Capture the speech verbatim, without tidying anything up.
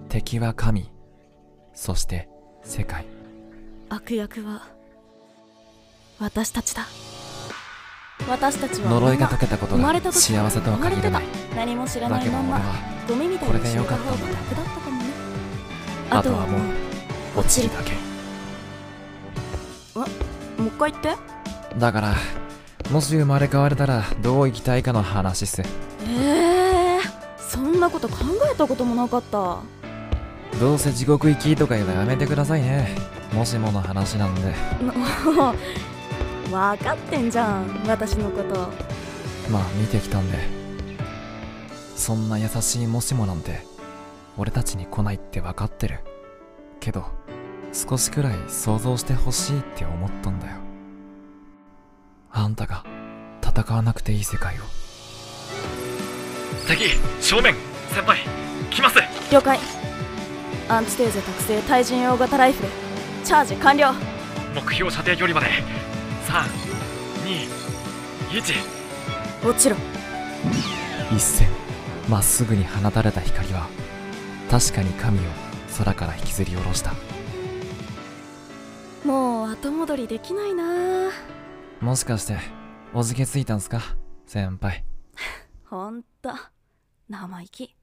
敵は神、そして世界。 悪役は私たちだ。私たちは呪いが解けたことが生まれた時幸せとは限らない。 何も知らだけど俺ないまんまはゴミみたいに死んだ方が楽だったかもね。 あとはもう落ちるだけ。 もう一回言って。 だからもし生まれ変われたらどう生きたいかの話っす。 えー、そんなこと考えたこともなかった。 どうせ地獄行きとか言うのやめてくださいね。もしもの話なんで。 もう分かってんじゃん私のこと。 まあ見てきたんで。そんな優しいもしもなんて俺たちに来ないって分かってるけど、少しくらい想像してほしいって思ったんだよ。あんたが戦わなくていい世界を。 敵正面。先輩来ます。 了解。アンチテーゼ特製対人用型ライフルチャージ完了。 目標射程距離までさん、に、いち。 落ちろ。 一閃まっすぐに放たれた光は確かに神を空から引きずり下ろした。 もう後戻りできないな。 もしかしておじけついたんすか先輩。 ほんと生意気。